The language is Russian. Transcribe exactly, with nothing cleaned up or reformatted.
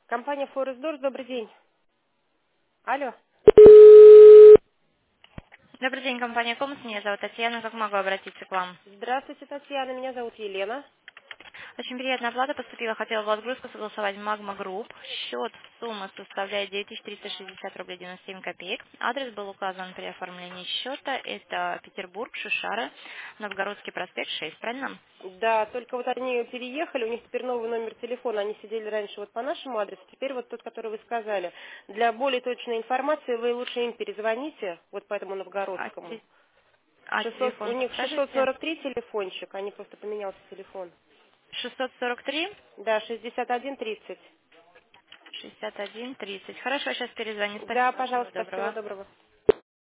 Компания Forest Doors, добрый день. Алло. Добрый день, компания Комс. Меня зовут Татьяна. Как могу обратиться к вам? Здравствуйте, Татьяна, меня зовут Елена. Очень приятная оплата поступила. Хотела бы отгрузку согласовать в Магма Групп. Счет сумма составляет девять тысяч триста шестьдесят рублей девяносто семь копеек. Адрес был указан при оформлении счета. Это Петербург, Шишара, Новгородский проспект шесть. Правильно? Да, только вот они переехали, у них теперь новый номер телефона. Они сидели раньше вот по нашему адресу, теперь вот тот, который вы сказали. Для более точной информации вы лучше им перезвоните, вот по этому А, новгородскому. те- а шестьсот, у телефон них подскажете? шестьсот сорок три телефончик, они просто поменялся телефон. шестьсот сорок три Да, шестьдесят один тридцать. шестьдесят один тридцать. Хорошо, сейчас перезвоню. Да, Спасибо. Всего пожалуйста, всего доброго. доброго.